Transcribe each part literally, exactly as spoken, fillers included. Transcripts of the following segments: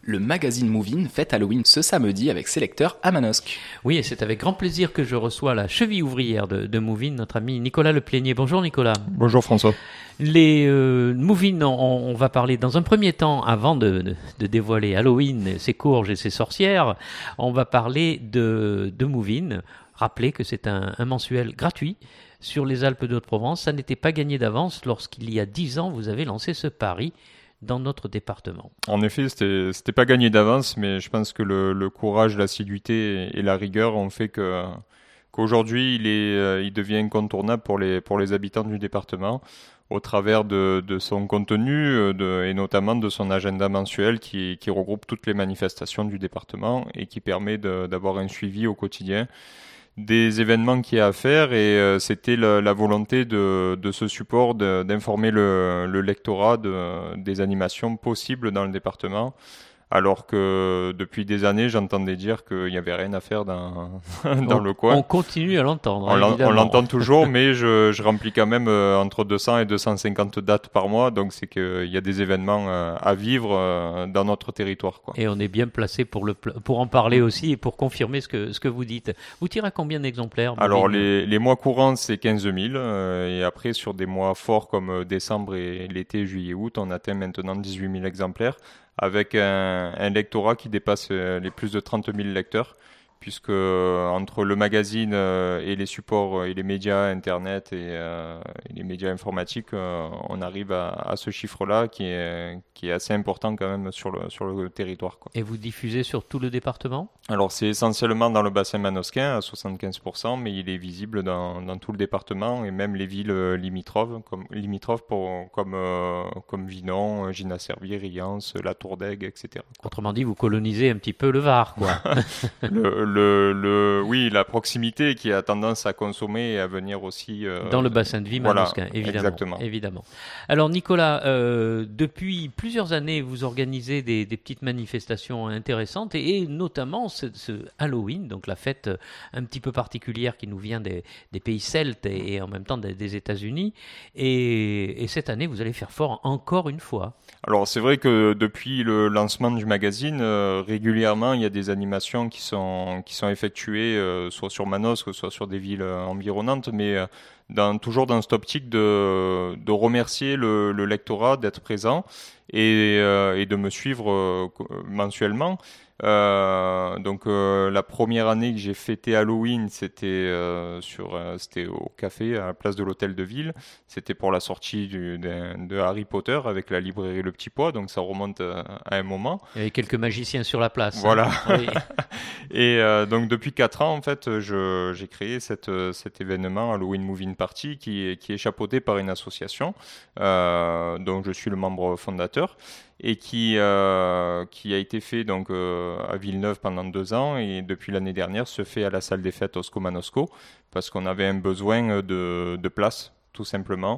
Le magazine Move-In fête Halloween ce samedi avec ses lecteurs à Manosque. Oui, et c'est avec grand plaisir que je reçois la cheville ouvrière de, de Move-In, notre ami Nicolas Leplénier. Bonjour Nicolas. Bonjour François. Les euh, Move-In, on, on va parler dans un premier temps, avant de, de, de dévoiler Halloween, ses courges et ses sorcières, on va parler de, de Move-In. Rappelez que c'est un, un mensuel gratuit sur les Alpes de Haute-Provence. Ça n'était pas gagné d'avance lorsqu'il y a dix ans, vous avez lancé ce pari dans notre département. En effet, c'était, c'était pas gagné d'avance, mais je pense que le, le courage, l'assiduité et la rigueur ont fait que, qu'aujourd'hui, il, est, il devient incontournable pour les, pour les habitants du département au travers de, de son contenu de, et notamment de son agenda mensuel qui, qui regroupe toutes les manifestations du département et qui permet de, d'avoir un suivi au quotidien des événements qu'il y a à faire et euh, c'était la, la volonté de, de ce support de, d'informer le, le lectorat de, des animations possibles dans le département, alors que depuis des années j'entendais dire qu'il n'y avait rien à faire dans, dans on, le coin. On continue à l'entendre. On, hein, on l'entend toujours, mais je, je remplis quand même euh, entre deux cents et deux cent cinquante dates par mois, donc c'est qu'il y a des événements euh, à vivre euh, dans notre territoire, quoi. Et on est bien placé pour, le, pour en parler aussi et pour confirmer ce que, ce que vous dites. Vous tirez à combien d'exemplaires? Alors les, les mois courants c'est quinze mille euh, et après sur des mois forts comme décembre et l'été, juillet, août, on atteint maintenant dix-huit mille exemplaires avec un, un lectorat qui dépasse les plus de trente mille lecteurs, puisque euh, entre le magazine euh, et les supports et les médias internet et, euh, et les médias informatiques, euh, on arrive à, à ce chiffre-là qui est, qui est assez important quand même sur le, sur le territoire, quoi. Et vous diffusez sur tout le département? Alors c'est essentiellement dans le bassin manosquin à soixante-quinze pour cent, mais il est visible dans, dans tout le département et même les villes limitrophes comme, limitrophes pour, comme, euh, comme Vinon, Gina-Servier, Riance, La Tourdègue, et cetera, quoi. Autrement dit, vous colonisez un petit peu le Var, quoi. le, le, le, oui, la proximité qui a tendance à consommer et à venir aussi euh, dans le bassin de vie manosquin, voilà, évidemment, exactement. évidemment. Alors Nicolas, euh, depuis plusieurs années, vous organisez des, des petites manifestations intéressantes et, et notamment ce, ce Halloween, donc la fête un petit peu particulière qui nous vient des, des pays celtes et, et en même temps des, des États-Unis. Et, et cette année, vous allez faire fort encore une fois. Alors c'est vrai que depuis le lancement du magazine, euh, régulièrement il y a des animations qui sont qui sont effectuées euh, soit sur Manosque, soit sur des villes euh, environnantes, mais euh, dans, toujours dans cette optique de, de remercier le, le lectorat d'être présent et, euh, et de me suivre euh, mensuellement. Euh, donc euh, la première année que j'ai fêté Halloween, c'était euh, sur, euh, c'était au café à la place de l'hôtel de ville. C'était pour la sortie du, de, de Harry Potter avec la librairie Le Petit Pois, donc ça remonte à, à un moment. Il y avait quelques magiciens sur la place. Voilà. Hein. Oui. Et euh, donc depuis quatre ans, en fait, je, j'ai créé cette, cet événement Halloween Move-In Party qui est, qui est chapeauté par une association euh, dont je suis le membre fondateur et qui euh, qui a été fait donc euh, à Villeneuve pendant deux ans et depuis l'année dernière se fait à la salle des fêtes Osco Manosco parce qu'on avait un besoin de, de place tout simplement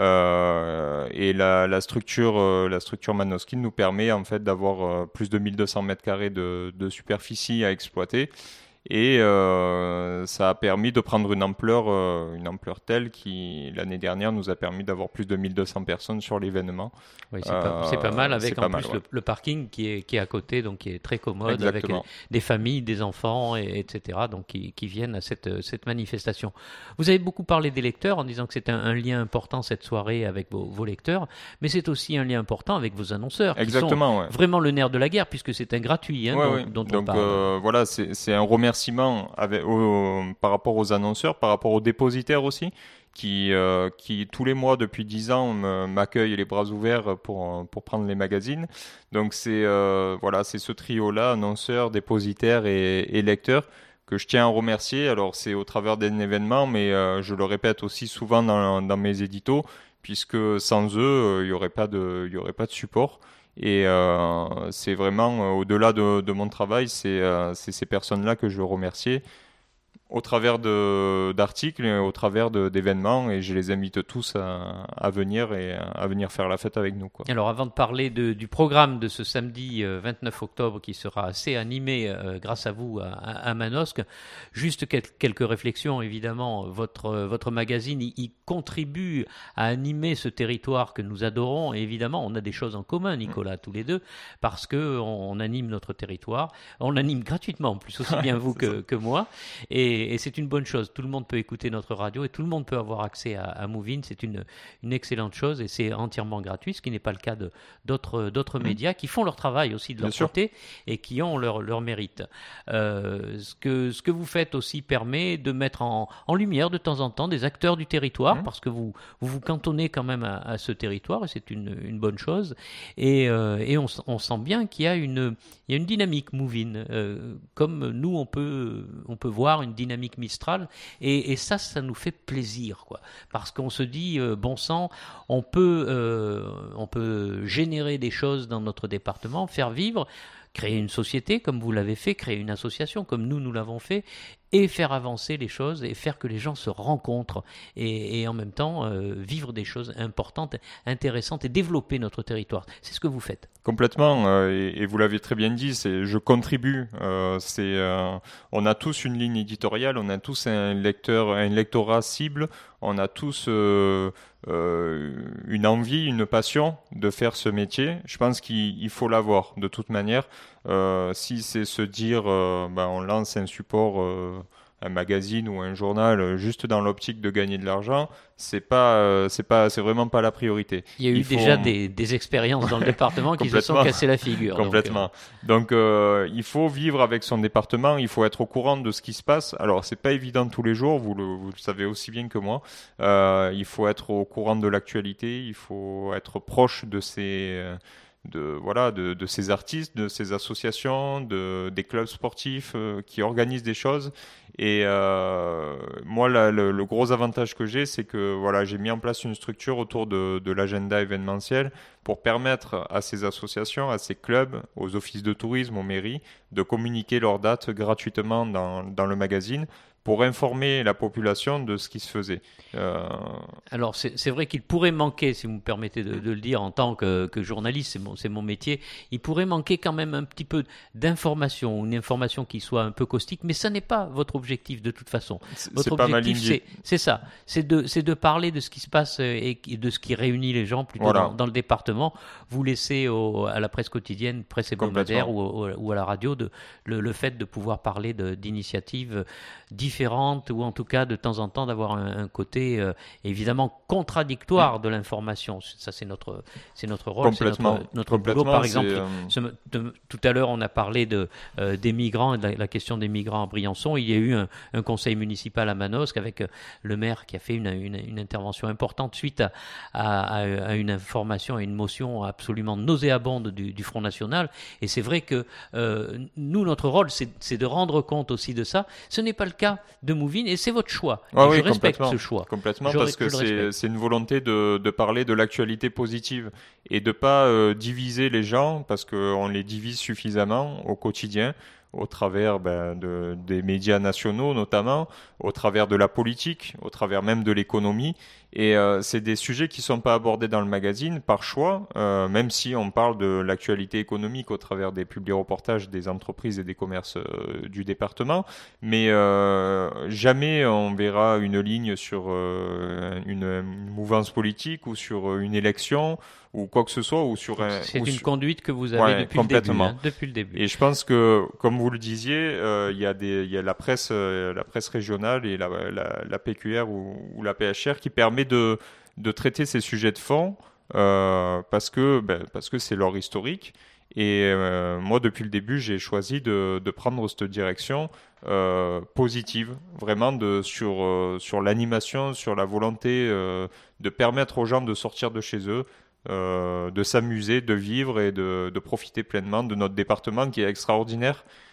euh, et la, la structure euh, la structure manosquine nous permet en fait d'avoir euh, plus de mille deux cents mètres carrés de, de superficie à exploiter. Et euh, ça a permis de prendre une ampleur, euh, une ampleur telle qui, l'année dernière, nous a permis d'avoir plus de mille deux cents personnes sur l'événement. Oui, c'est, euh, pas, c'est pas mal, avec en mal, plus ouais. le, le parking qui est, qui est à côté, donc qui est très commode, Exactement. avec des familles, des enfants, et, etc., donc qui, qui viennent à cette, cette manifestation. Vous avez beaucoup parlé des lecteurs en disant que c'est un, un lien important cette soirée avec vos, vos lecteurs, mais c'est aussi un lien important avec vos annonceurs, Exactement, qui sont ouais. vraiment le nerf de la guerre, puisque c'est un gratuit hein, ouais, dont, ouais. dont on donc, parle. Euh, voilà, c'est, c'est un remerciement avec, au, par rapport aux annonceurs, par rapport aux dépositaires aussi, qui, euh, qui tous les mois depuis dix ans me, m'accueillent les bras ouverts pour, pour prendre les magazines. Donc c'est, euh, voilà, c'est ce trio-là, annonceurs, dépositaires et, et lecteurs, que je tiens à remercier. Alors c'est au travers d'un événement, mais euh, je le répète aussi souvent dans, dans mes éditos, puisque sans eux, il n'y aurait pas de, il y aurait pas de support. Et euh, c'est vraiment, euh, au-delà de, de mon travail, c'est, euh, c'est ces personnes-là que je veux remercier au travers de, d'articles, et au travers de, d'événements, et je les invite tous à, à venir et à venir faire la fête avec nous, quoi. Alors avant de parler de, du programme de ce samedi euh, vingt-neuf octobre qui sera assez animé euh, grâce à vous à, à Manosque, juste quel, quelques réflexions. Évidemment, votre, votre magazine il, il contribue à animer ce territoire que nous adorons, et évidemment on a des choses en commun, Nicolas, tous les deux, parce qu'on on anime notre territoire, on l'anime gratuitement en plus, aussi bien vous que, que moi, et Et, et c'est une bonne chose. Tout le monde peut écouter notre radio et tout le monde peut avoir accès à, à Move-In. C'est une, une excellente chose et c'est entièrement gratuit, ce qui n'est pas le cas de, d'autres, d'autres mmh. médias qui font leur travail aussi de leur Bien côté sûr. Et qui ont leur, leur mérite. Euh, ce, que, ce que vous faites aussi permet de mettre en, en lumière de temps en temps des acteurs du territoire mmh. parce que vous, vous vous cantonnez quand même à, à ce territoire et c'est une, une bonne chose. Et, euh, et on, on sent bien qu'il y a une, il y a une dynamique Move-In. Euh, comme nous, on peut, on peut voir une dynamique dynamique Mistral et, et ça, ça nous fait plaisir, quoi, parce qu'on se dit euh, bon sang, on peut, euh, on peut générer des choses dans notre département, faire vivre, créer une société comme vous l'avez fait, créer une association comme nous, nous l'avons fait, et faire avancer les choses et faire que les gens se rencontrent et, et en même temps euh, vivre des choses importantes, intéressantes et développer notre territoire. C'est ce que vous faites. Complètement, euh, et, et vous l'avez très bien dit, c'est je contribue. Euh, c'est, euh, on a tous une ligne éditoriale, on a tous un lecteur, un lectorat cible, on a tous euh, euh, une envie, une passion de faire ce métier. Je pense qu'il il faut l'avoir de toute manière. Euh, si c'est se dire, euh, ben on lance un support, euh, un magazine ou un journal, euh, juste dans l'optique de gagner de l'argent, c'est pas, euh, c'est pas, c'est vraiment pas la priorité. Il y a eu il faut... déjà des, des expériences dans le département qui se sont cassées la figure. Complètement. Donc, euh... donc euh, il faut vivre avec son département, il faut être au courant de ce qui se passe. Alors c'est pas évident tous les jours, vous le, vous le savez aussi bien que moi. Euh, il faut être au courant de l'actualité, il faut être proche de ces euh, de voilà de, de ces artistes, de ces associations, de des clubs sportifs euh, qui organisent des choses. Et euh, moi, la, le, le gros avantage que j'ai, c'est que voilà, j'ai mis en place une structure autour de, de l'agenda événementiel pour permettre à ces associations, à ces clubs, aux offices de tourisme, aux mairies, de communiquer leurs dates gratuitement dans, dans le magazine, pour informer la population de ce qui se faisait. Euh... Alors, c'est, c'est vrai qu'il pourrait manquer, si vous me permettez de, de le dire, en tant que, que journaliste, c'est mon, c'est mon métier, il pourrait manquer quand même un petit peu d'information, une information qui soit un peu caustique, mais ça n'est pas votre objectif de toute façon. C'est, votre c'est objectif, pas c'est, c'est ça, c'est de, c'est de parler de ce qui se passe et de ce qui réunit les gens plutôt voilà. dans, dans le département. Vous laissez au, à la presse quotidienne, presse hebdomadaire ou, ou, ou à la radio de, le, le fait de pouvoir parler de, d'initiatives différentes ou en tout cas de temps en temps d'avoir un, un côté euh, évidemment contradictoire de l'information. Ça c'est notre c'est notre rôle, c'est notre, notre boulot. Par exemple, euh... ce, de, tout à l'heure on a parlé de euh, des migrants et de la, la question des migrants à Briançon. Il y a eu un, un conseil municipal à Manosque avec euh, le maire qui a fait une, une, une intervention importante suite à, à, à une information, à une motion absolument nauséabonde du, du Front National. Et c'est vrai que euh, nous notre rôle c'est, c'est de rendre compte aussi de ça. Ce n'est pas le cas de Move-In et c'est votre choix. Ah et oui, je respecte ce choix. Complètement, je, parce que c'est, c'est une volonté de, de parler de l'actualité positive et de pas euh, diviser les gens parce qu'on les divise suffisamment au quotidien, au travers ben, de, des médias nationaux notamment, au travers de la politique, au travers même de l'économie. Et euh, c'est des sujets qui sont pas abordés dans le magazine par choix, euh, même si on parle de l'actualité économique au travers des publi-reportages des entreprises et des commerces euh, du département. Mais euh, jamais on verra une ligne sur euh, une, une mouvance politique ou sur une élection ou quoi que ce soit ou sur un. C'est ou une sur... conduite que vous avez ouais, depuis le début. Hein, depuis le début. Et je pense que, comme vous le disiez, euh, il y a des, il y a la presse, euh, la presse régionale et la, la, la P Q R ou, ou la P H R qui permet de, de traiter ces sujets de fond euh, parce que, ben, parce que c'est leur historique. Et euh, moi, depuis le début, j'ai choisi de, de prendre cette direction euh, positive, vraiment de, sur, euh, sur l'animation, sur la volonté euh, de permettre aux gens de sortir de chez eux, euh, de s'amuser, de vivre et de, de profiter pleinement de notre département qui est extraordinaire.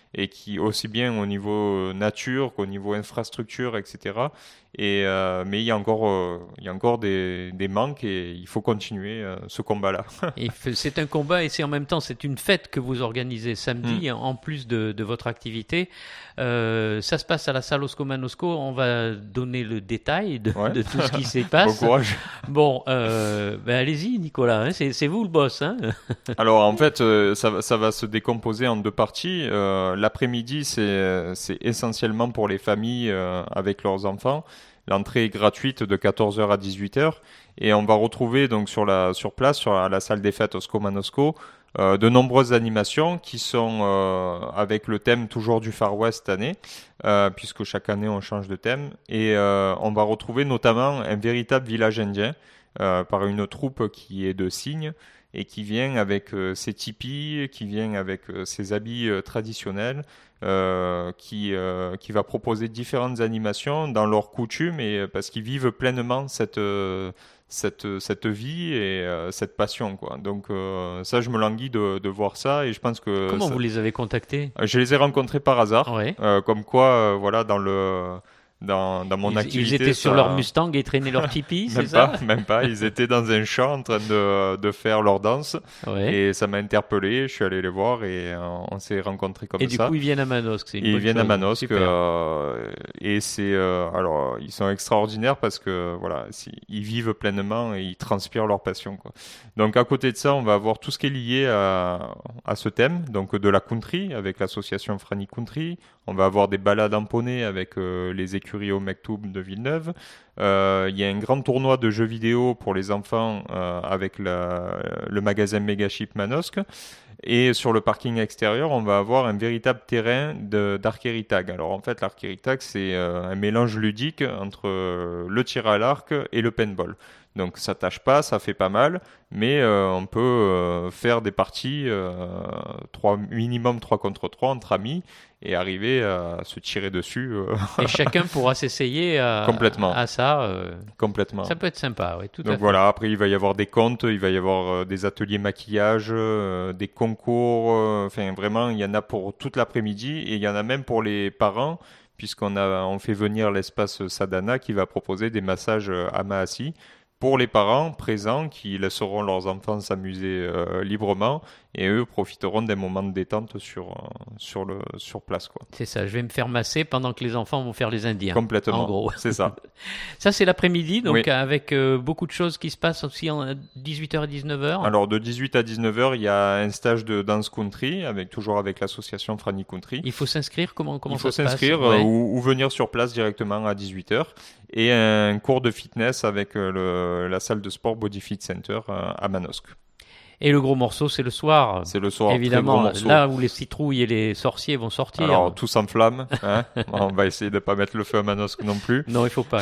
et qui aussi bien au niveau nature qu'au niveau infrastructure, et cetera. Et, euh, mais il y a encore, euh, il y a encore des, des manques et il faut continuer euh, ce combat-là. Et c'est un combat et c'est en même temps c'est une fête que vous organisez samedi Mm. en plus de, de votre activité. Euh, ça se passe à la salle Osco Manosco. On va donner le détail de, Ouais. de tout ce qui s'y Bon passe. courage. Bon, euh, ben allez-y Nicolas, hein, c'est, c'est vous le boss. Hein. Alors en fait, euh, ça, va- ça va se décomposer en deux parties. Euh, l'après-midi, c'est, c'est essentiellement pour les familles euh, avec leurs enfants. L'entrée est gratuite de quatorze heures à dix-huit heures et on va retrouver donc sur la sur place sur la, la salle des fêtes Osco Manosco euh, de nombreuses animations qui sont euh, avec le thème toujours du Far West cette année, euh, puisque chaque année on change de thème et euh, on va retrouver notamment un véritable village indien euh, par une troupe qui est de cygnes et qui vient avec euh, ses tipis, qui vient avec euh, ses habits euh, traditionnels, euh, qui, euh, qui va proposer différentes animations dans leurs coutumes et euh, parce qu'ils vivent pleinement cette, euh, cette, cette vie et euh, cette passion, quoi. Donc euh, ça, je me languis de, de voir ça et je pense que Comment ça- vous les avez contactés? je les ai rencontrés par hasard, Ouais. euh, comme quoi, euh, voilà, dans le dans, dans mon Ils, activité, ils étaient sur ça- leur Mustang et traînaient leur tipi, c'est même ça? pas, même pas. Ils étaient dans un champ en train de, de faire leur danse Ouais. et ça m'a interpellé. Je suis allé les voir et euh, on s'est rencontrés comme Et du ça. coup, ils viennent à Manosque. C'est une Et ils bonne viennent à chose. Manosque Super. euh, et c'est euh, alors ils sont extraordinaires parce que voilà si- ils vivent pleinement et ils transpirent leur passion, quoi. Donc à côté de ça, on va avoir tout ce qui est lié à, à ce thème, donc de la country avec l'association Franny Country. On va avoir des balades en poney avec euh, les écuries au Mektoub de Villeneuve. Euh, Il y a un grand tournoi de jeux vidéo pour les enfants euh, avec la- le magasin Megaship Manosque. Et sur le parking extérieur, on va avoir un véritable terrain de- d'archéritag. Alors en fait, l'archéritag, c'est euh, un mélange ludique entre euh, le tir à l'arc et le paintball. Donc ça tâche pas, ça fait pas mal, mais euh, on peut euh, faire des parties euh, trois, minimum trois contre trois entre amis et arriver à se tirer dessus euh, Et chacun pourra s'essayer à, Complètement. à ça. euh, complètement. Ça peut être sympa, oui, tout à Donc fait. voilà, après il va y avoir des contes, il va y avoir euh, des ateliers maquillage, euh, des concours, euh, enfin vraiment il y en a pour toute l'après-midi et il y en a même pour les parents puisqu'on a on fait venir l'espace Sadhana qui va proposer des massages euh, à Mahasi pour les parents présents qui laisseront leurs enfants s'amuser euh, librement et eux profiteront d'un moment de détente sur euh, sur le sur place, quoi. C'est ça, je vais me faire masser pendant que les enfants vont faire les Indiens. Complètement. En gros. C'est ça. Ça, c'est l'après-midi, donc Oui. avec euh, beaucoup de choses qui se passent aussi en dix-huit heures et dix-neuf heures. Alors de dix-huit à dix-neuf heures, il y a un stage de dance country avec toujours avec l'association Franny Country. Il faut s'inscrire, comment, comment Il faut ça se passe? s'inscrire Ouais. euh, ou, ou venir sur place directement à dix-huit heures et un cours de fitness avec euh, le, la salle de sport Body Fit Center euh, à Manosque. Et le gros morceau, c'est le soir. C'est le soir, très Évidemment, gros morceau. là où les citrouilles et les sorciers vont sortir. Alors tout s'enflamme, hein. On va essayer de pas mettre le feu à Manosque non plus. Non, il faut pas.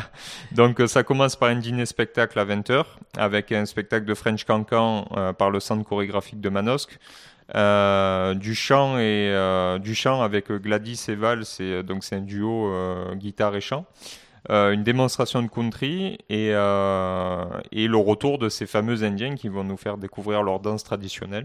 Donc euh, ça commence par un dîner spectacle à vingt heures avec un spectacle de French Cancan euh, par le centre chorégraphique de Manosque. Euh, du chant et euh, du chant avec Gladys et Val, c'est donc c'est un duo euh, guitare et chant. Euh, une démonstration de country et, euh, et le retour de ces fameux Indiens qui vont nous faire découvrir leur danse traditionnelle.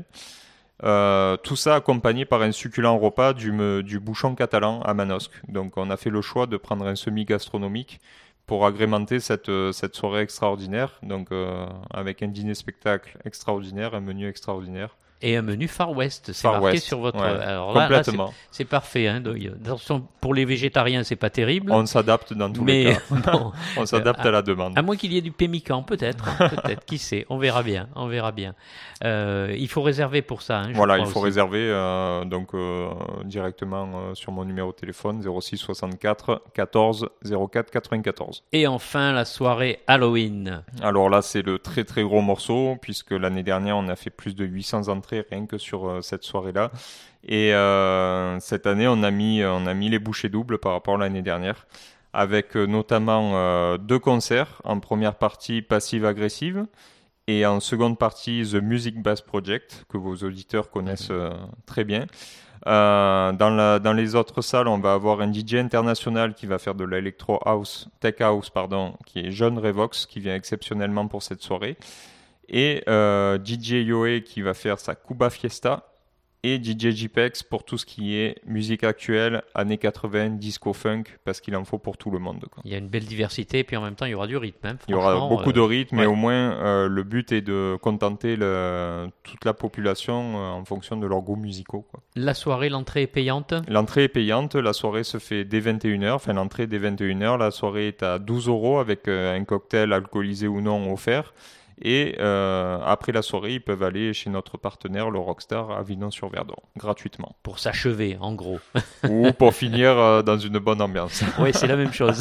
Euh, tout ça accompagné par un succulent repas du, me- du bouchon catalan à Manosque. Donc on a fait le choix de prendre un semi-gastronomique pour agrémenter cette, euh, cette soirée extraordinaire. Donc euh, avec un dîner-spectacle extraordinaire, un menu extraordinaire. Et un menu Far West, c'est Far marqué West, sur votre. ouais. Alors là, là, c'est, Complètement. c'est parfait. Hein, donc, attention, pour les végétariens, c'est pas terrible. On s'adapte dans tous les mais cas. bon, On s'adapte à, à la demande. à moins qu'il y ait du pémican, peut-être, peut-être. Qui sait On verra bien. On verra bien. Euh, il faut réserver pour ça. Hein, je Voilà, il crois faut aussi. réserver euh, donc euh, directement euh, sur mon numéro de téléphone zéro six soixante-quatre quatorze zéro quatre quatre-vingt-quatorze. Et enfin, la soirée Halloween. Alors là, c'est le très très gros morceau puisque l'année dernière, on a fait plus de huit cents entrées rien que sur euh, cette soirée-là. Et euh, cette année, on a mis on a mis les bouchées doubles par rapport à l'année dernière avec euh, notamment euh, deux concerts. En première partie, Passive Agressive. Et en seconde partie, The Music Bass Project, que vos auditeurs connaissent euh, très bien. Euh, dans, la, dans les autres salles, on va avoir un D J international qui va faire de l'electro house, tech house, pardon, qui est John Revox, qui vient exceptionnellement pour cette soirée. Et euh, D J Yoé qui va faire sa Cuba Fiesta. et D J J-Pex pour tout ce qui est musique actuelle, années quatre-vingts, disco funk, parce qu'il en faut pour tout le monde, quoi. Il y a une belle diversité, et puis en même temps, il y aura du rythme. Hein, il y aura beaucoup euh, de rythme, ouais. et au moins, euh, le but est de contenter le, toute la population euh, en fonction de leurs goûts musicaux, quoi. La soirée, l'entrée est payante? L'entrée est payante, la soirée se fait dès vingt et une heures, enfin l'entrée dès vingt et une heures, la soirée est à douze euros avec euh, un cocktail alcoolisé ou non offert. Et euh, après la soirée, ils peuvent aller chez notre partenaire, le Rockstar, à Vinon-sur-Verdon, gratuitement. Pour s'achever, en gros. Ou pour finir euh, dans une bonne ambiance. Oui, c'est la même chose.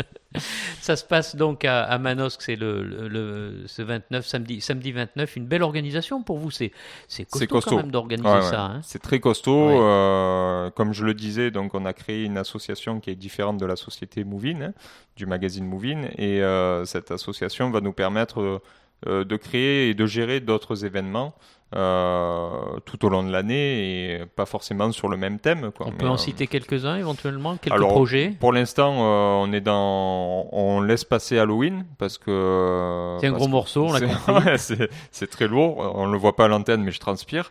Ça se passe donc à, à Manosque, c'est le, le, le ce vingt-neuf, samedi, samedi vingt-neuf. Une belle organisation pour vous. C'est, c'est costaud, c'est costaud quand même d'organiser ouais, ça. Ouais. Hein. C'est très costaud. Ouais. Euh, comme je le disais, donc on a créé une association qui est différente de la société Movin, hein, du magazine Movin. Et euh, cette association va nous permettre euh, Euh, de créer et de gérer d'autres événements euh, tout au long de l'année et pas forcément sur le même thème, quoi. On Mais, peut en euh, citer quelques-uns éventuellement, quelques alors, projets. Pour l'instant, euh, on est dans, on laisse passer Halloween parce que c'est un parce gros que morceau, on l'a c'est, compris. ouais, c'est, c'est très lourd. On le voit pas à l'antenne, mais je transpire.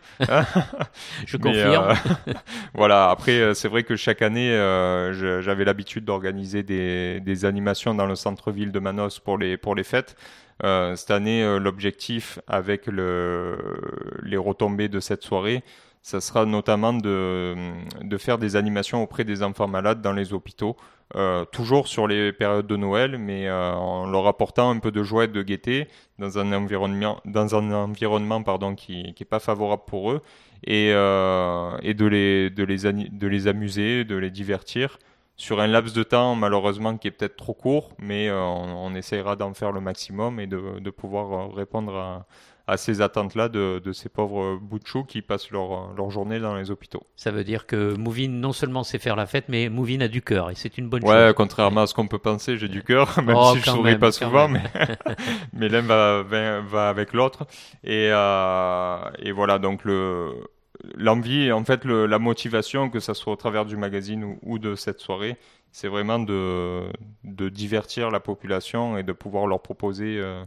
Je Mais, confirme. euh, voilà. Après, c'est vrai que chaque année, euh, je, j'avais l'habitude d'organiser des, des animations dans le centre-ville de Manos pour les pour les fêtes. Euh, cette année, euh, l'objectif avec le, les retombées de cette soirée, ça sera notamment de, de faire des animations auprès des enfants malades dans les hôpitaux, euh, toujours sur les périodes de Noël, mais euh, en leur apportant un peu de joie et de gaieté dans un environnement, dans un environnement pardon, qui n'est pas favorable pour eux, et, euh, et de, les, de, les, de les amuser, de les divertir. Sur un laps de temps, malheureusement, qui est peut-être trop court, mais euh, on, on essaiera d'en faire le maximum et de, de pouvoir répondre à, à ces attentes-là de, de ces pauvres bouts de chou qui passent leur, leur journée dans les hôpitaux. Ça veut dire que Movin, non seulement sait faire la fête, mais Movin a du cœur, et c'est une bonne ouais, chose. Ouais, contrairement à ce qu'on peut penser, j'ai du cœur, même oh, si je ne souris même, pas souvent, même. mais, mais l'un va, va, va avec l'autre. Et, euh, et voilà, donc le... L'envie, en fait, le, la motivation, que ça soit au travers du magazine ou, ou de cette soirée, c'est vraiment de, de divertir la population et de pouvoir leur proposer euh,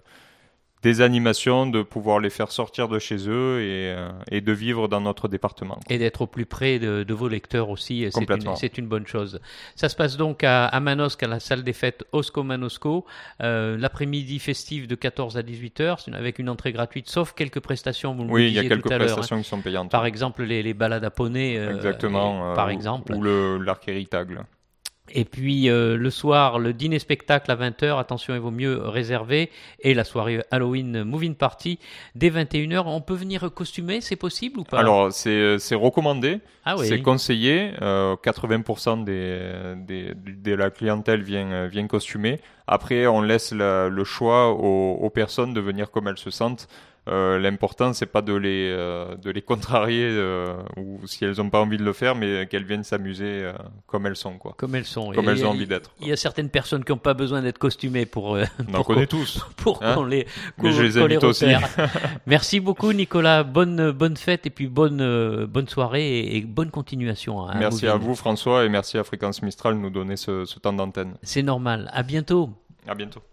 des animations, de pouvoir les faire sortir de chez eux et, euh, et de vivre dans notre département. Et d'être au plus près de, de vos lecteurs aussi, c'est une, c'est une bonne chose. Ça se passe donc à, à Manosque, à la salle des fêtes Osco Manosco, euh, l'après-midi festif de quatorze à dix-huit heures, avec une entrée gratuite, sauf quelques prestations, vous le Oui, disiez il y a quelques tout à prestations hein. qui sont payantes. Par exemple, les, les balades à poney, euh, Exactement, et, par euh, exemple. Ou le, l'arc héritagle. Et puis euh, le soir, le dîner-spectacle à vingt heures, attention, il vaut mieux réserver. Et la soirée Halloween Moving Party dès vingt et une heures. On peut venir costumé, c'est possible ou pas? Alors, c'est, c'est recommandé, ah oui. c'est conseillé. Euh, quatre-vingts pour cent des, des, de la clientèle vient, vient costumer. Après, on laisse la, le choix aux, aux personnes de venir comme elles se sentent. Euh, l'important, c'est pas de les, euh, de les contrarier euh, ou si elles n'ont pas envie de le faire, mais qu'elles viennent s'amuser euh, comme elles sont, quoi. Comme elles sont. Comme et elles ont envie d'être. Il y a certaines personnes qui n'ont pas besoin d'être costumées pour. Euh, On en connaît tous. Pour hein qu'on les. Qu'on, mais je les invite aussi. Merci beaucoup, Nicolas. Bonne, bonne fête et puis bonne, euh, bonne soirée et, et bonne continuation. Hein, merci à, à vous, François, et merci à Fréquence Mistral de nous donner ce, ce temps d'antenne. C'est normal. À bientôt. À bientôt.